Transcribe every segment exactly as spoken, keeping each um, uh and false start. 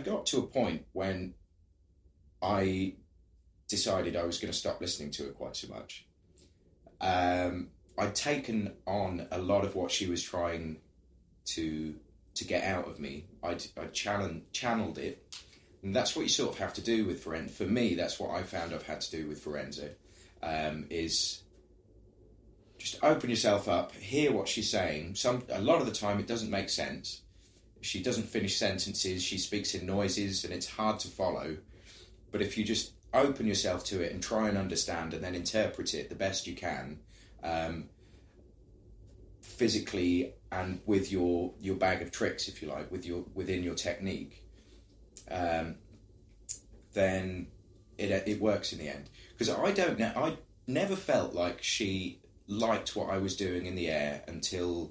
got to a point when I decided I was going to stop listening to her quite so much. Um, I'd taken on a lot of what she was trying to to get out of me. I'd, I'd channel, channeled it, and that's what you sort of have to do with Forenzo. For me, that's what I found I've had to do with Forenzo, um, is just open yourself up, hear what she's saying. Some A lot of the time it doesn't make sense. She doesn't finish sentences, she speaks in noises, and it's hard to follow. But if you just open yourself to it and try and understand and then interpret it the best you can, um, physically and with your, your bag of tricks, if you like, with your within your technique, um, then it it works in the end. Because I don't know, I never felt like she liked what I was doing in the air until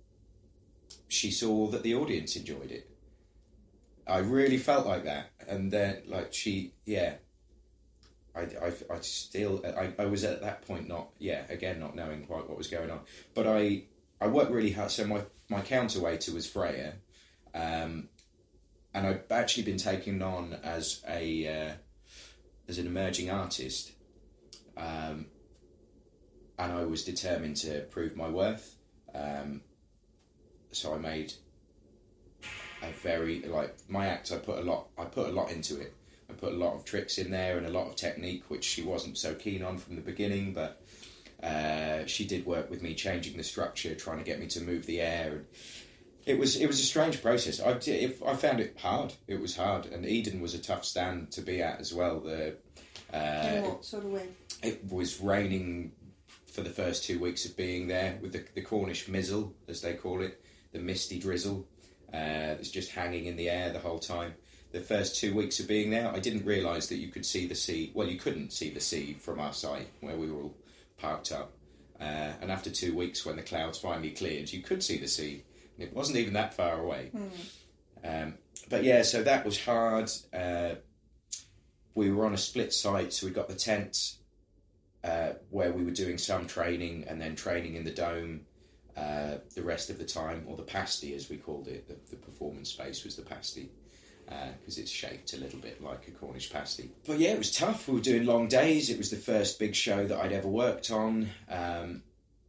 she saw that the audience enjoyed it. I really felt like that, and then like she, yeah. I, I, I still, I, I was at that point not, yeah, again, not knowing quite what was going on. But I, I worked really hard. So my, my counterweighter was Freya. Um, and I'd actually been taken on as a, uh, as an emerging artist. Um, and I was determined to prove my worth. Um, so I made a very, like, my act, I put a lot, I put a lot into it. I put a lot of tricks in there and a lot of technique, which she wasn't so keen on from the beginning, but uh, she did work with me changing the structure, trying to get me to move the air. And it was it was a strange process. I, if, I found it hard. It was hard, and Eden was a tough stand to be at as well. The uh, in what sort of way? It was raining for the first two weeks of being there with the, the Cornish mizzle, as they call it, the misty drizzle uh, that's just hanging in the air the whole time. The first two weeks of being there, I didn't realise that you could see the sea. Well, you couldn't see the sea from our site where we were all parked up. Uh, and after two weeks, when the clouds finally cleared, you could see the sea. And it wasn't even that far away. Mm. Um, but yeah, so that was hard. Uh, we were on a split site, so we got the tent uh, where we were doing some training and then training in the dome uh, the rest of the time, or the pasty as we called it. The, the performance space was the pasty. Because uh, it's shaped a little bit like a Cornish pasty. But yeah, it was tough. We were doing long days. It was the first big show that I'd ever worked on. Um,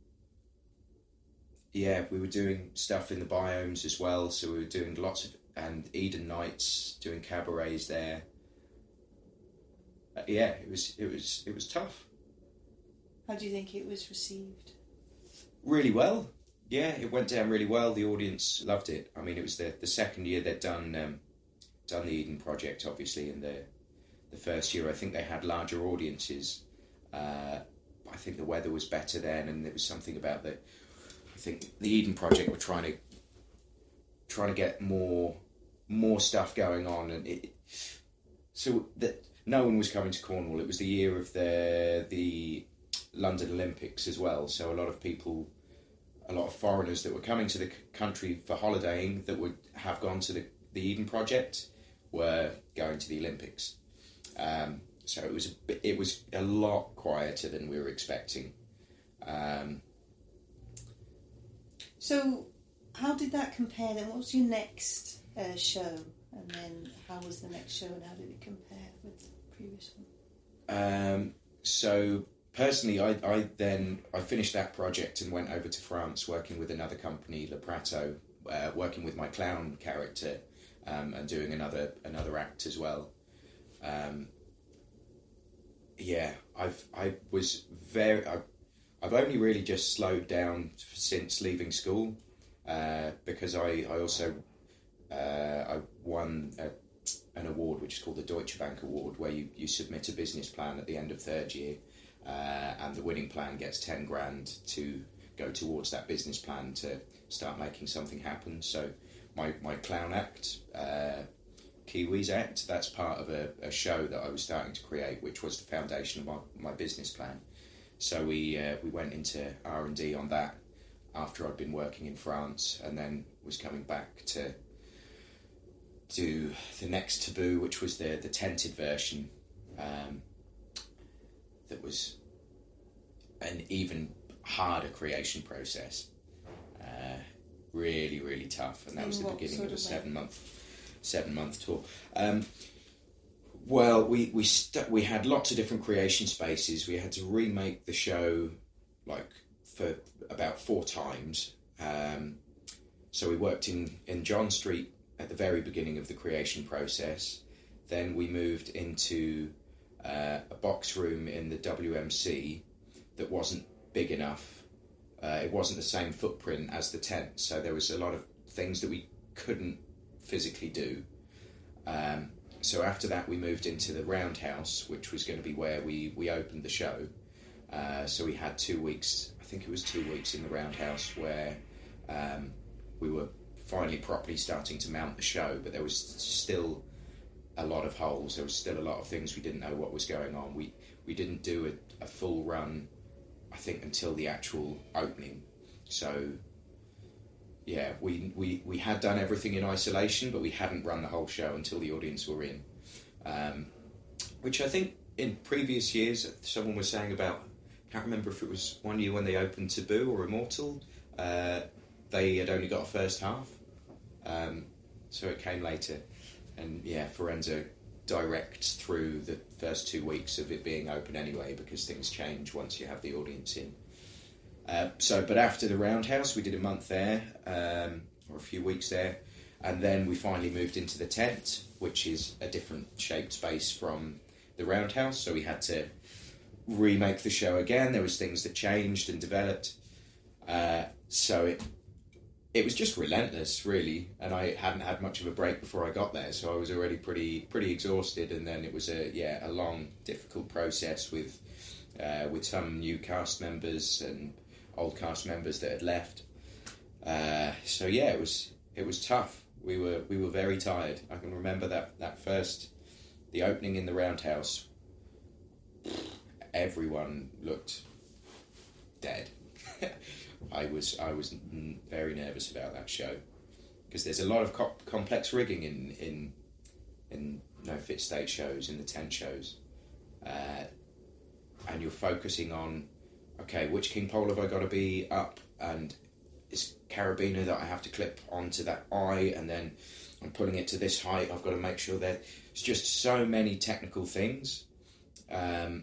yeah, we were doing stuff in the biomes as well. So we were doing lots of, and Eden nights, doing cabarets there. Uh, yeah, it was it was it was tough. How do you think it was received? Really well. Yeah, it went down really well. The audience loved it. I mean, it was the the second year they'd done. Um, done the Eden project, obviously, in the the first year. I think they had larger audiences. Uh, I think the weather was better then, and there was something about the. I think the Eden project were trying to trying to get more more stuff going on, and it, so that no one was coming to Cornwall. It was the year of the the London Olympics as well, so a lot of people, a lot of foreigners that were coming to the country for holidaying that would have gone to the the Eden project were going to the Olympics. Um, so it was a bit, it was a lot quieter than we were expecting. Um, so how did that compare then? What was your next uh, show? And then how was the next show and how did it compare with the previous one? Um, so personally, I, I then I finished that project and went over to France working with another company, Le Prato, uh, working with my clown character. Um, and doing another another act as well. Um, yeah, I've I was very I, I've only really just slowed down since leaving school uh, because I I also uh, I won a, an award which is called the Deutsche Bank Award, where you, you submit a business plan at the end of third year, uh, and the winning plan gets ten grand to go towards that business plan to start making something happen. So. My, my clown act, uh, Kiwis act, that's part of a, a show that I was starting to create, which was the foundation of my, my business plan. So we uh, we went into R and D on that after I'd been working in France, and then was coming back to do the next Taboo, which was the, the tented version, um, that was an even harder creation process. Uh, really, really tough, and that In was the what beginning sort of a of seven-month... seven month tour. Um, well, we we st- we had lots of different creation spaces. We had to remake the show like for about four times. Um, so we worked in, in John Street at the very beginning of the creation process. Then we moved into uh, a box room in the W M C that wasn't big enough. Uh, it wasn't the same footprint as the tent, so there was a lot of things that we couldn't physically do. Um, so after that we moved into the Roundhouse, which was going to be where we, we opened the show. Uh, so we had two weeks, I think it was two weeks in the Roundhouse where um, we were finally properly starting to mount the show, but there was still a lot of holes. There was still a lot of things we didn't know what was going on. We we didn't do a, a full run, I think, until the actual opening. So yeah, we, we, we had done everything in isolation, but we hadn't run the whole show until the audience were in. Um, which I think in previous years, someone was saying about, I can't remember if it was one year when they opened Taboo or Immortal, uh, they had only got a first half. Um, so it came later. And yeah, Forenza directs through the first two weeks of it being open anyway, because things change once you have the audience in. Uh, so, but after the Roundhouse, we did a month there, um, or a few weeks there, and then we finally moved into the tent, which is a different shaped space from the Roundhouse. So we had to remake the show again. There was things that changed and developed. Uh, so it it was just relentless, really. And I hadn't had much of a break before I got there, so I was already pretty pretty exhausted. And then it was a yeah a long, difficult process with uh, with some new cast members and old cast members that had left. Uh, so yeah, it was it was tough. We were we were very tired. I can remember that, that first, the opening in the Roundhouse. Everyone looked dead. I was I was very nervous about that show because there's a lot of co- complex rigging in in in no fit state shows, in the tent shows, uh, and you're focusing on, okay, which king pole have I got to be up, and it's carabiner that I have to clip onto that eye, and then I'm pulling it to this height. I've got to make sure that it's just so many technical things. Um,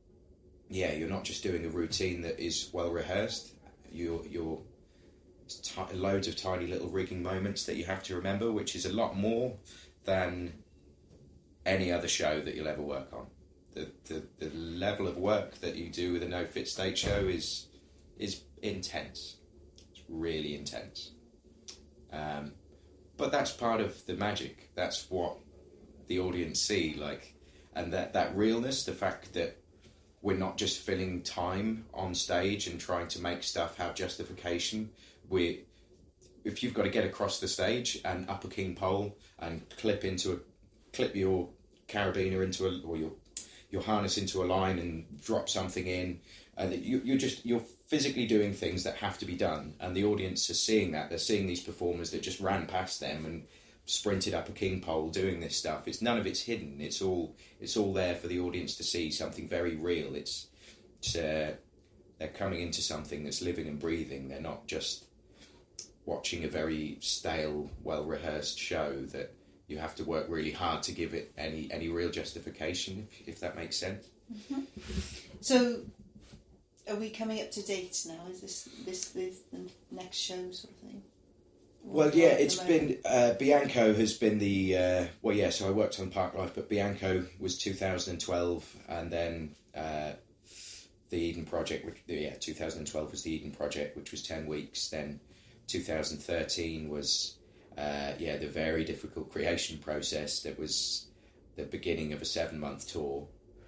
yeah, you're not just doing a routine that is well rehearsed. You're you're t- loads of tiny little rigging moments that you have to remember, which is a lot more than any other show that you'll ever work on. The, the the level of work that you do with a no fit state show is is intense. It's really intense. Um, but that's part of the magic. That's what the audience see, like, and that, that realness, the fact that we're not just filling time on stage and trying to make stuff have justification. We, if you've got to get across the stage and up a king pole and clip into a clip your carabiner into a or your your harness into a line and drop something in, and uh, you, you're just you're physically doing things that have to be done, and the audience are seeing that. They're seeing these performers that just ran past them and sprinted up a king pole doing this stuff. It's none of it's hidden. It's all it's all there for the audience to see, something very real. It's, it's uh, they're coming into something that's living and breathing. They're not just watching a very stale, well rehearsed show that you have to work really hard to give it any any real justification, if, if that makes sense. Mm-hmm. So, are we coming up to date now? Is this this, this the next show sort of thing? Well, yeah, it's been, uh, Bianco has been the, uh, well, yeah, so I worked on Park Life, but Bianco was two thousand twelve, and then uh, the Eden Project, which, yeah, two thousand twelve was the Eden Project, which was ten weeks, then two thousand thirteen was, uh, yeah, the very difficult creation process that was the beginning of a seven-month tour.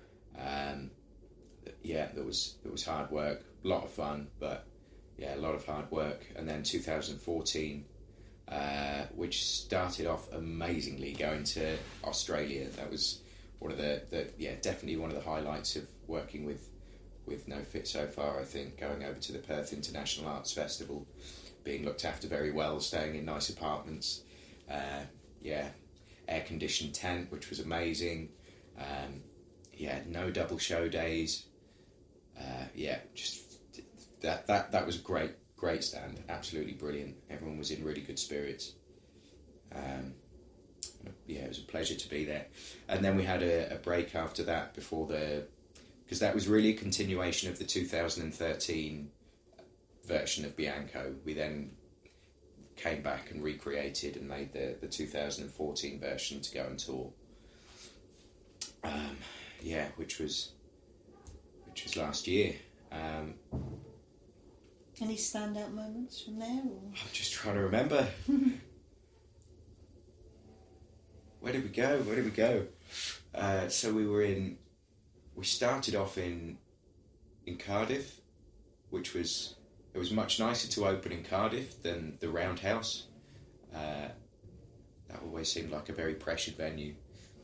Um, yeah, there was, there was hard work, a lot of fun, but, yeah, a lot of hard work, and then two thousand fourteen... Uh, which started off amazingly, going to Australia. That was one of the, the yeah definitely one of the highlights of working with with No Fit so far, I think. Going over to the Perth International Arts Festival, being looked after very well, staying in nice apartments, uh, yeah air conditioned tent, which was amazing. Um, yeah no double show days, uh, yeah just that that that was great. Great stand, absolutely brilliant. Everyone was in really good spirits. Um, yeah, it was a pleasure to be there. And then we had a, a break after that before the, because that was really a continuation of the two thousand thirteen version of Bianco. We then came back and recreated and made the, the two thousand fourteen version to go and tour. Um, yeah, which was which was last year. Um, Any standout moments from there? Or? I'm just trying to remember. Where did we go? Where did we go? Uh, so we were in. We started off in in Cardiff, which was it was much nicer to open in Cardiff than the Roundhouse. Uh, that always seemed like a very pressured venue.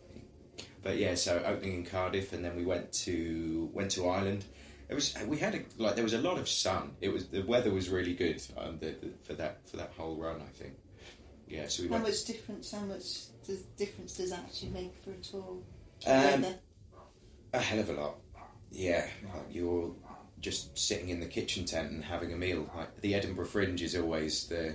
But yeah, so opening in Cardiff, and then we went to went to Ireland. It was we had a, like there was a lot of sun. It was the weather was really good um, the, the, for that for that whole run. I think. Yeah, so we how went. much difference? How much does, difference does that actually make for a tour? Um, Weather? a hell of a lot. Yeah, like you're just sitting in the kitchen tent and having a meal. Like the Edinburgh Fringe is always the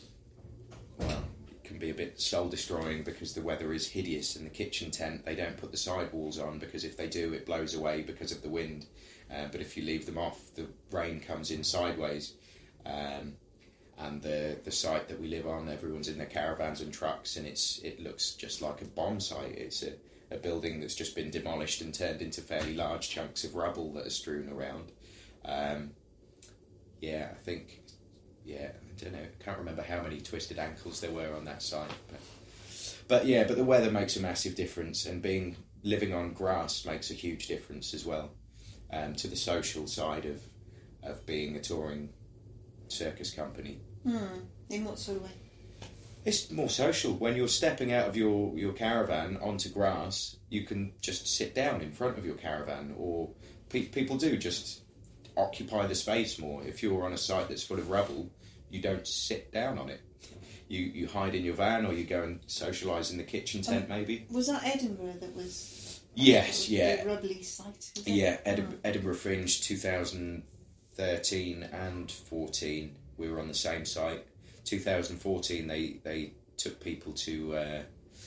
well, it can be a bit soul destroying because the weather is hideous. In the kitchen tent, they don't put the sidewalls on because if they do, it blows away because of the wind. Uh, but if you leave them off, the rain comes in sideways. Um, and the the site that we live on, everyone's in their caravans and trucks, and it's it looks just like a bomb site. It's a, a building that's just been demolished and turned into fairly large chunks of rubble that are strewn around. Um, yeah, I think, yeah, I don't know, I can't remember how many twisted ankles there were on that site. But, but yeah, but the weather makes a massive difference, and being living on grass makes a huge difference as well. Um, to the social side of of being a touring circus company. Hmm. In what sort of way? It's more social. When you're stepping out of your, your caravan onto grass, you can just sit down in front of your caravan, or pe- people do just occupy the space more. If you're on a site that's full of rubble, you don't sit down on it. You you hide in your van, or you go and socialise in the kitchen tent, um, maybe. Was that Edinburgh that was... Yes, yeah. The rubbly site. Was it? Yeah, Edi- Hmm. Edinburgh Fringe two thousand thirteen and fourteen. We were on the same site. two thousand fourteen, they, they took people to... Uh,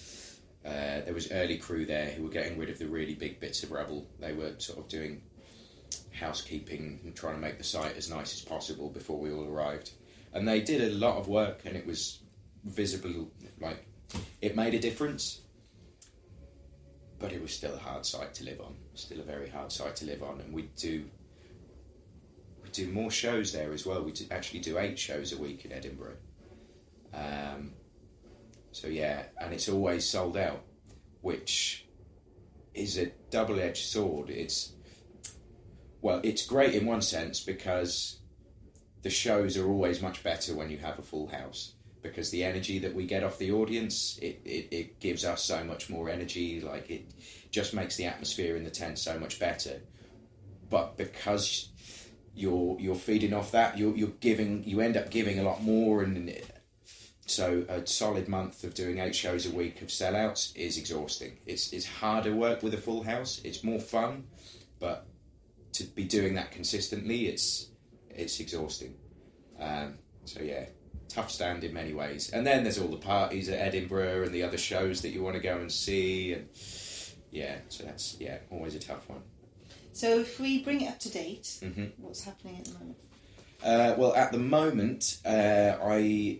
uh, there was early crew there who were getting rid of the really big bits of rubble. They were sort of doing housekeeping and trying to make the site as nice as possible before we all arrived. And they did a lot of work, and it was visible, like, it made a difference. But it was still a hard site to live on. Still a very hard site to live on, and we do we do more shows there as well. We do, actually do eight shows a week in Edinburgh. Um, so yeah, and it's always sold out, which is a double-edged sword. It's well, it's great in one sense because the shows are always much better when you have a full house. Because the energy that we get off the audience, it, it, it gives us so much more energy, like it just makes the atmosphere in the tent so much better. But because you're you're feeding off that, you're you're giving, you end up giving a lot more, and so a solid month of doing eight shows a week of sellouts is exhausting. It's it's harder work with a full house. It's more fun, but to be doing that consistently, it's it's exhausting. Um, so yeah. Tough stand in many ways. And then there's all the parties at Edinburgh and the other shows that you want to go and see, and yeah, so that's yeah always a tough one. So if we bring it up to date, Mm-hmm. what's happening at the moment? Uh, well, at the moment, uh, I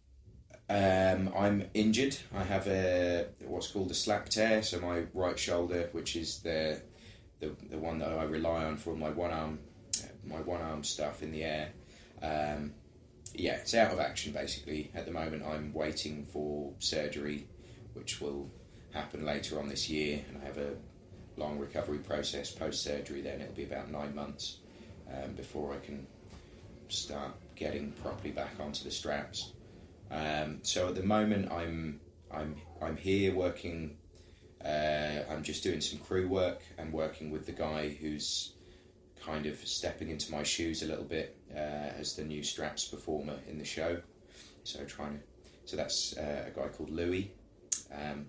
um, I'm injured. I have a what's called a slap tear, so my right shoulder, which is the the the one that I rely on for my one arm my one arm stuff in the air. Um, Yeah, it's out of action basically. At the moment I'm waiting for surgery, which will happen later on this year, and I have a long recovery process post-surgery. Then it'll be about nine months um, before I can start getting properly back onto the straps. Um, so at the moment I'm I'm I'm here working, uh, I'm just doing some crew work and working with the guy who's kind of stepping into my shoes a little bit uh, as the new straps performer in the show. So trying to, so that's uh, a guy called Louis. Um,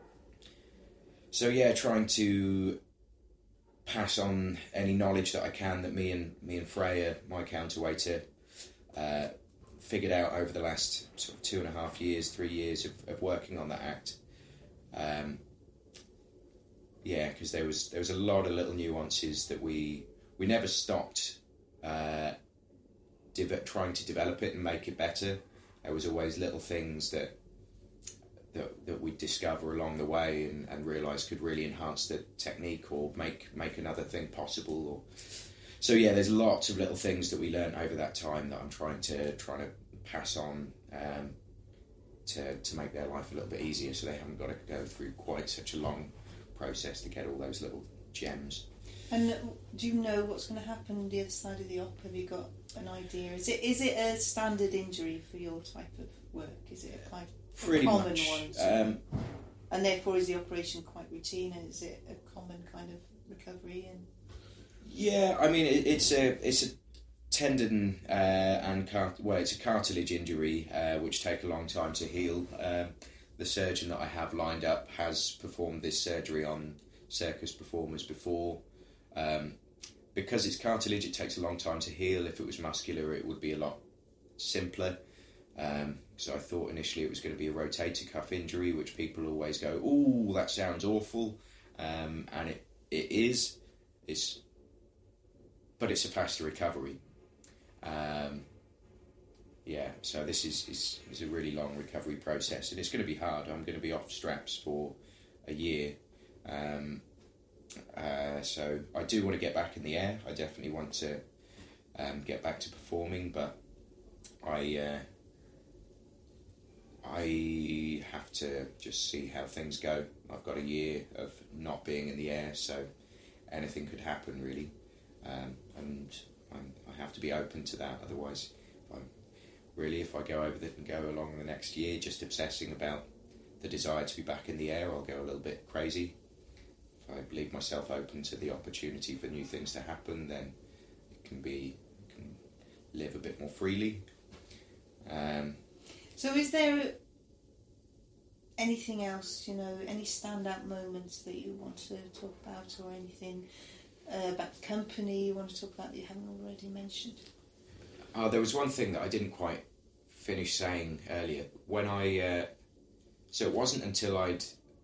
so yeah, trying to pass on any knowledge that I can that me and me and Freya, my counterweighter, uh, figured out over the last sort of two and a half years, three years of, of working on that act. Um, yeah, because there was there was a lot of little nuances that we we never stopped uh, de- trying to develop it and make it better. There was always little things that that, that we'd discover along the way and, and realise could really enhance the technique or make make another thing possible. Or so yeah, there's lots of little things that we learnt over that time that I'm trying to trying to pass on um, to to make their life a little bit easier, so they haven't got to go through quite such a long process to get all those little gems. And do you know what's going to happen on the other side of the op? Have you got an idea? Is it is it a standard injury for your type of work? Is it a quite Pretty a common much. one? Um, and therefore, is the operation quite routine? And is it a common kind of recovery? And yeah, I mean it, it's a it's a tendon uh, and cart- well, it's a cartilage injury uh, which take a long time to heal. Um, the surgeon that I have lined up has performed this surgery on circus performers before. Um, because it's cartilage, it takes a long time to heal. If it was muscular, it would be a lot simpler. Um, so I thought initially it was going to be a rotator cuff injury, which people always go, "Ooh, that sounds awful," um, and it it is. It's but it's a faster recovery. Um, yeah, so this is, is is a really long recovery process, and it's going to be hard. I'm going to be off straps for a year. Um, Uh, so I do want to get back in the air. I definitely want to um, get back to performing, but I uh, I have to just see how things go. I've got a year of not being in the air, so anything could happen really, um, and I'm, I have to be open to that. Otherwise, if I'm, really, if I go over that and go along the next year just obsessing about the desire to be back in the air, I'll go a little bit crazy. I leave myself open to the opportunity for new things to happen, then it can be can live a bit more freely. Um, so, is there anything else? You know, any standout moments that you want to talk about, or anything uh, about the company you want to talk about that you haven't already mentioned? Oh, there was one thing that I didn't quite finish saying earlier. When I uh, so it wasn't until I'd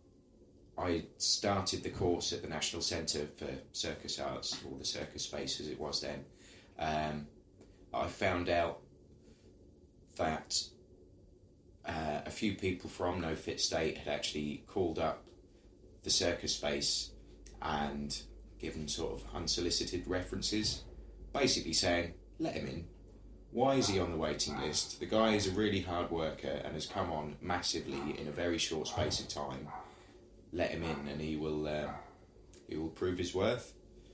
I started the course at the National Centre for Circus Arts, or the Circus Space as it was then. Um, I found out that uh, a few people from No Fit State had actually called up the Circus Space and given sort of unsolicited references, basically saying, let him in. Why is he on the waiting list? The guy is a really hard worker and has come on massively in a very short space of time. Let him in, and he will uh, he will prove his worth.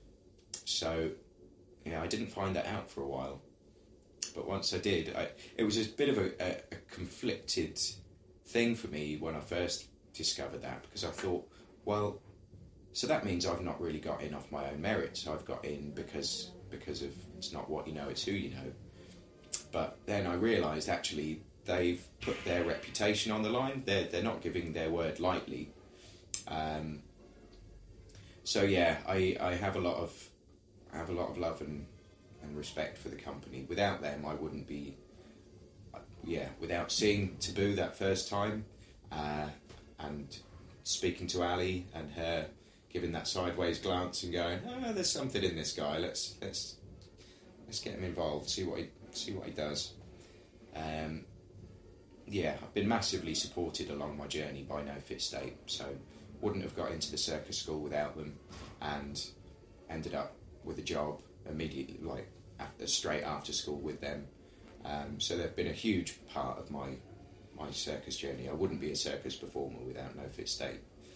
So, yeah, I didn't find that out for a while, but once I did, I, it was a bit of a, a, a conflicted thing for me when I first discovered that, because I thought, well, so that means I've not really got in off my own merits. I've got in because because of it's not what you know, it's who you know. But then I realised actually they've put their reputation on the line. They're they're not giving their word lightly. Um, so yeah, I, I have a lot of I have a lot of love and, and respect for the company. Without them, I wouldn't be. Yeah, without seeing Taboo that first time, uh, and speaking to Ali and her giving that sideways glance and going, "Oh, there's something in this guy. Let's let's let's get him involved. See what he see what he does." Um, yeah, I've been massively supported along my journey by No Fit State. So. Wouldn't have got into the circus school without them, and ended up with a job immediately, like after, straight after school with them. Um, so they've been a huge part of my my circus journey. I wouldn't be a circus performer without No Fit State.